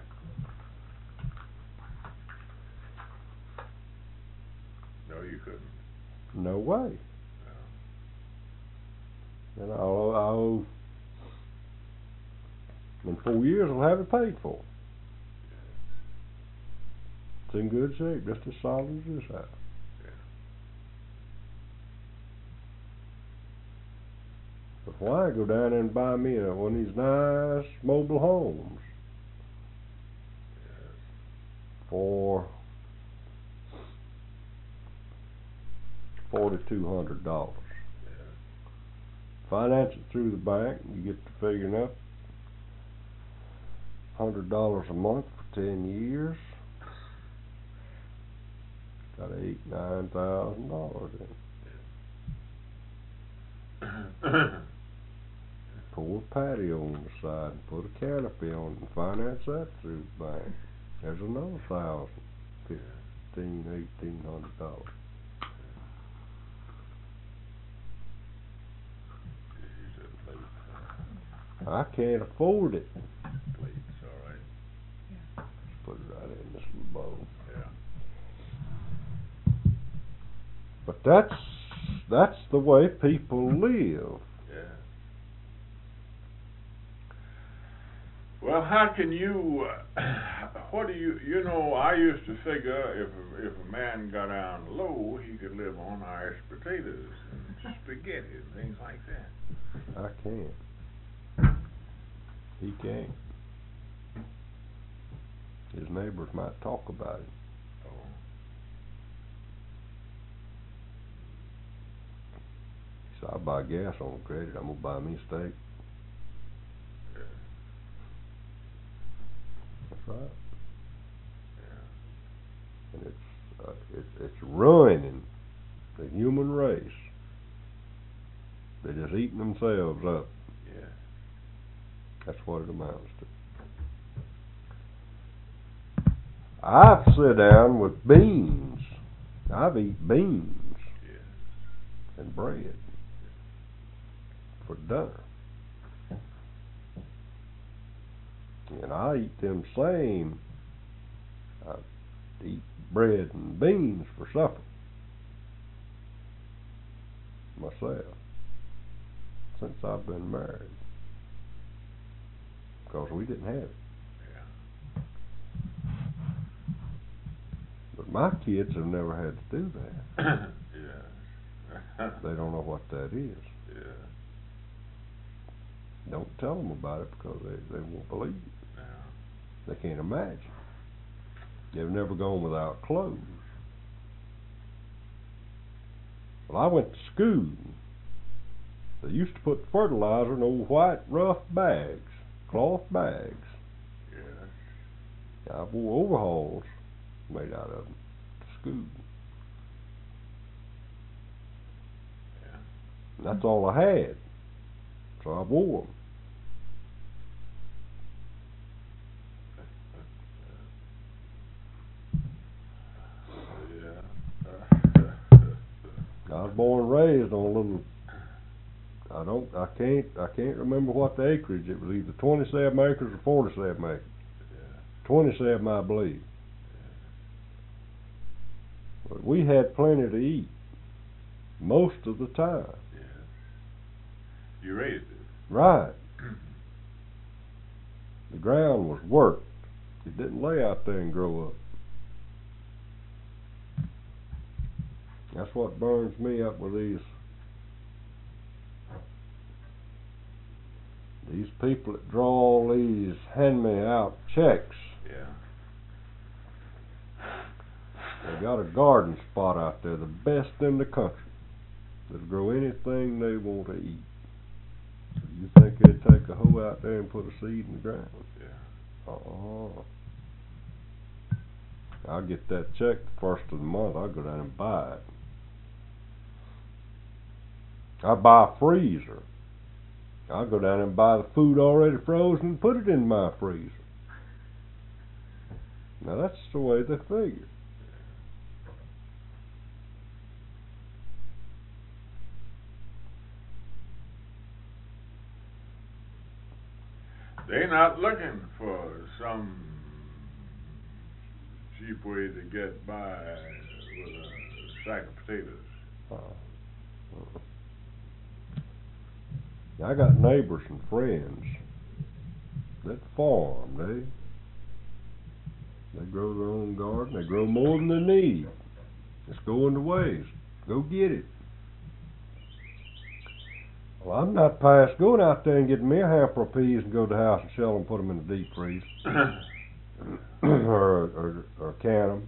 No, you couldn't. No way. No. And I'll in 4 years I'll have it paid for. It's in good shape, just as solid as this house. But why go down there and buy me one of these nice mobile homes for $4,200? Finance it through the bank, you get to figuring up $100 a month for 10 years. Got $8,000-9,000 in. Pour a patio on the side and put a canopy on it and finance that through the bank. There's another $1,000, $1,800. I can't afford it. Please, all right. Just put it right in this little bowl. Yeah. But that's the way people live. Yeah. Well, how can you? What do you know? I used to figure if a man got down low, he could live on Irish potatoes and spaghetti and things like that. I can't. He can't. His neighbors might talk about it. Oh. He said, I'll buy gas on credit. I'm gonna buy me a steak. Yeah. That's right. Yeah. And it's ruining the human race. They're just eating themselves up. Yeah. That's what it amounts to. I've sat down with beans. I've eaten beans and bread for dinner. And I eat them same. I eat bread and beans for supper myself since I've been married. Because we didn't have it. Yeah. But my kids have never had to do that. Yeah. They don't know what that is. Yeah. Don't tell them about it because they won't believe it. No. They can't imagine. They've never gone without clothes. Well, I went to school. They used to put fertilizer in old white rough bags, cloth bags. Yeah. I wore overalls made out of them to school. Yeah. And that's all I had. So I wore them. I was born and raised on a little. I can't remember what the acreage. It was either 27 acres or 47 acres. Yeah. 27, I believe. But we had plenty to eat most of the time. Yeah. You raised it. Right. The ground was worked. It didn't lay out there and grow up. That's what burns me up with these people that draw all these hand-me-out checks. Yeah. They got a garden spot out there, the best in the country. That'll grow anything they want to eat. You think they'd take a hoe out there and put a seed in the ground? Yeah. I'll get that check the first of the month. I'll go down and buy it. I buy a freezer. I'll go down and buy the food already frozen and put it in my freezer. Now that's the way they figure. They're not looking for some cheap way to get by with a sack of potatoes. I got neighbors and friends that farm. They grow their own garden. They grow more than they need. It's going to waste. Go get it. Well, I'm not past going out there and getting me a hamper of peas and go to the house and shell them, put them in the deep freeze, or can them.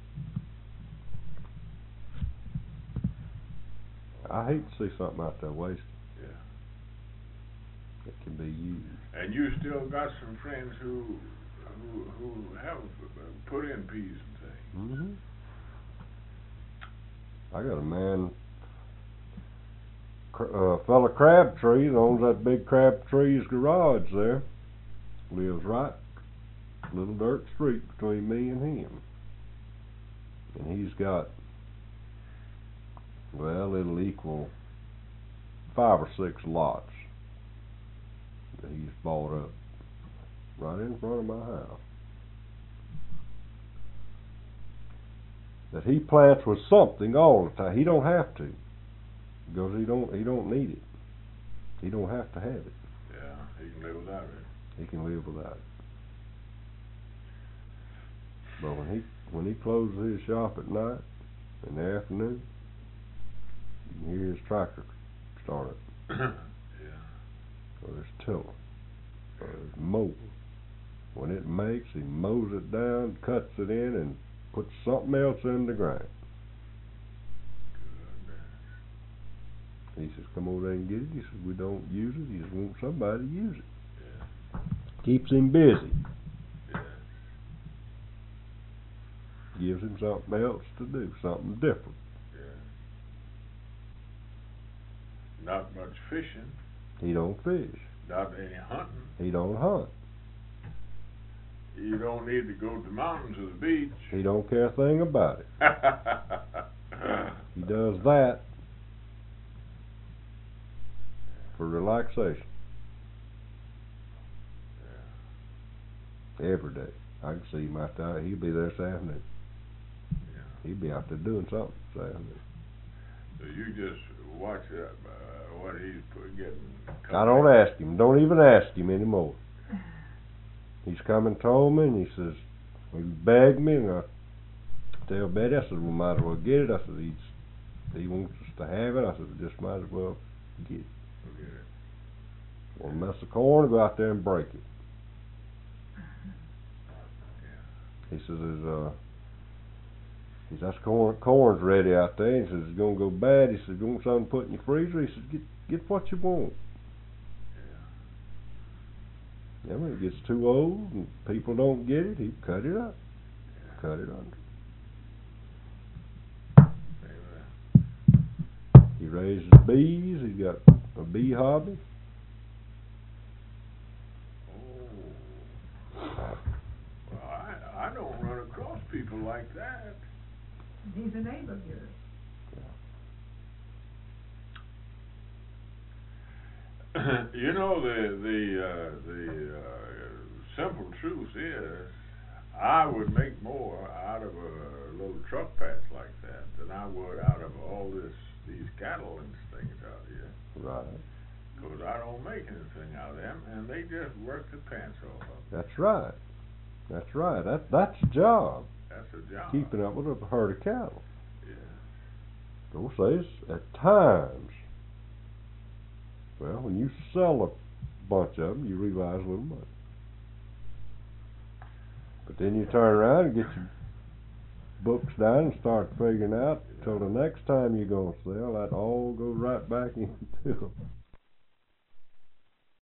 I hate to see something out there wasted. Yeah. That can be used. And you still got some friends who have put in peas and things. Mm-hmm. I got a man, fella Crabtree, that owns that big Crabtree's garage there. Lives right little dirt street between me and him. And he's got, well, it'll equal 5 or 6 lots that he's bought up right in front of my house, that he plants with something all the time. He don't have to, because he don't need it. He don't have to have it. Yeah, he can live without it. He can live without it. But when he closes his shop at night, in the afternoon, you can hear his tractor start up. Yeah. Or his tiller, or his mower. When it makes, he mows it down, cuts it in, and puts something else in the ground. He says, come over there and get it. He says, we don't use it. He just wants somebody to use it. Yeah. Keeps him busy. Yeah. Gives him something else to do, something different. Yeah. Not much fishing. He don't fish. Not any hunting. He don't hunt. You don't need to go to the mountains or the beach. He don't care a thing about it. He does that for relaxation. Yeah. Every day. I can see him out there. He'll be there this afternoon. Yeah. He'll be out there doing something this afternoon. So you just watch what he's getting. I don't ask him. Don't even ask him anymore. He's come and told me, and he says, he begged me, and I tell Betty, I said, we might as well get it. I said, he wants us to have it. I said, we just might as well get it. Okay. Want to mess of corn, go out there and break it. He says, that's corn's ready out there. He says, it's going to go bad. He says, you want something to put in your freezer? He says, get what you want. Yeah, when it gets too old and people don't get it, he cut it up. Yeah. Cut it under. He raises bees. He's got a bee hobby. Oh. Well, I don't run across people like that. He's a neighbor of yours. You know, the simple truth is, I would make more out of a little truck patch like that than I would out of all these cattle and things out here. Right. Because I don't make anything out of them, and they just work the pants off of them. That's right. That's right. That's a job. That's a job. Keeping up with a herd of cattle. Yeah. Don't say it's at times. Well, when you sell a bunch of them, you realize a little money. But then you turn around and get your books down and start figuring out till the next time you're going to sell, that all goes right back into them.